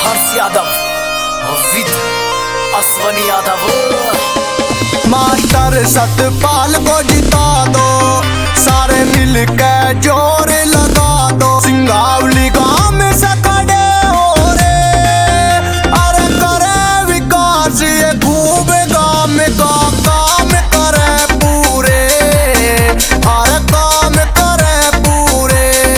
हर्ष यादव विद अश्वन यादव। मास्टर सतपाल को जिता दो, सारे मिलके जोर लगा दो। सिंगावली गांव में सकड़े हो रे, अरे करे विकास ये खूब गांव में काम करे पूरे, अरे काम करे पूरे।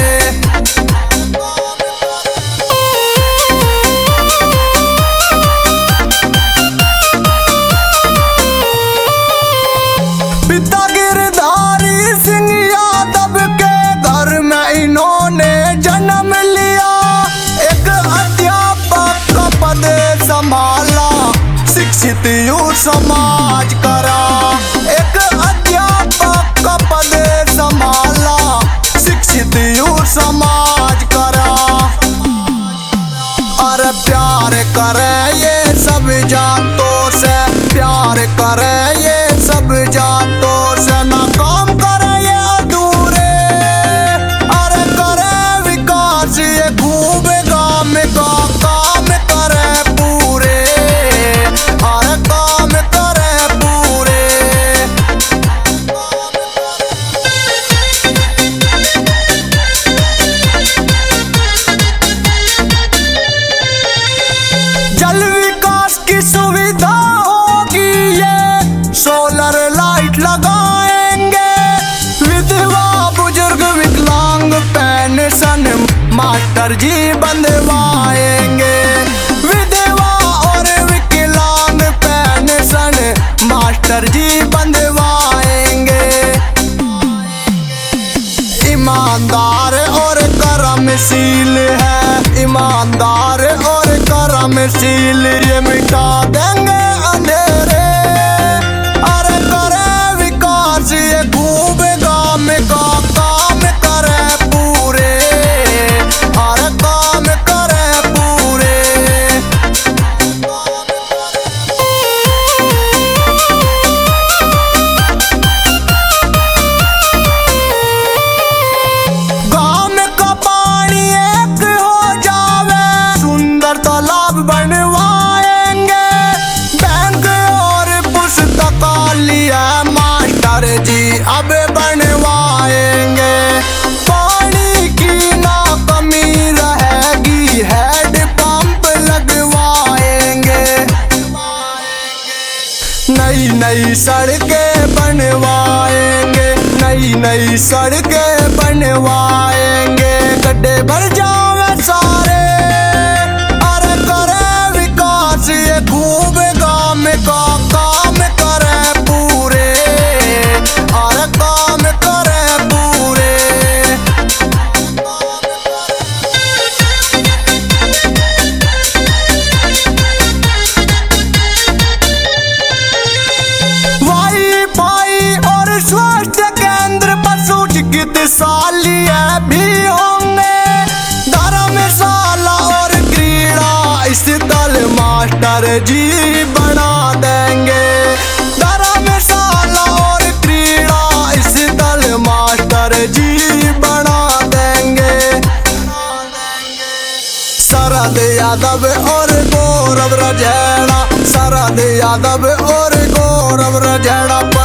पिता गिरधारी सिंह यादव के घर में इन्होंने जन्म लिया। एक अध्यापक का पद संभाला, शिक्षित युवा समाज करा। एक अध्यापक का पद संभाला, शिक्षित युवा समाज करा। अरे प्यार करे ये सब जातों से, प्यार करे ये सब जातों से, ना काम करे ये अधूरे। अरे करे विकास ये खूब गांव का काम करे पूरे, अरे काम करे पूरे। जल विकास की सुविधा होगी ये, सोलर लाइट लगाएंगे। विधवा बुजुर्ग विकलांग पेंशन मास्टर जी बंधवाएंगे। विधवा और विकलांग पेंशन मास्टर जी बंधवाएंगे। ईमानदार और कर्मशील है, ईमानदार और कर्मशील ये मिटा देंगे अंधेरे। अरे करे विकास ये खूब गांव का काम करे पूरे, अरे काम करे पूरे। गांव का पानी एक हो जावे, सुंदर तालाब बनवाएंगे। बैंक और पुस्तकालय मास्टर जी अब बनवाएंगे। पानी की ना कमी रहेगी, हेड पंप लगवाएंगे। नई नई सड़कें बनवाएंगे, नई नई सड़कें बनवाएंगे। गड्ढे भर जावे सारे, अरे करे विकास ये खूब गांव का काम करे पूरे, अरे काम करे पूरे। वाईफाई और स्वास्थ्य केंद्र, पशु चिकित्सालय भी होंगे। धर्मशाला और क्रीड़ा स्थल मास्टर जी बना देंगे। धर्मशाला और क्रीड़ा स्थल मास्टर जी बना देंगे। शरद यादव और गौरव रजैड़ा, शरद यादव और गौरव रजैड़ा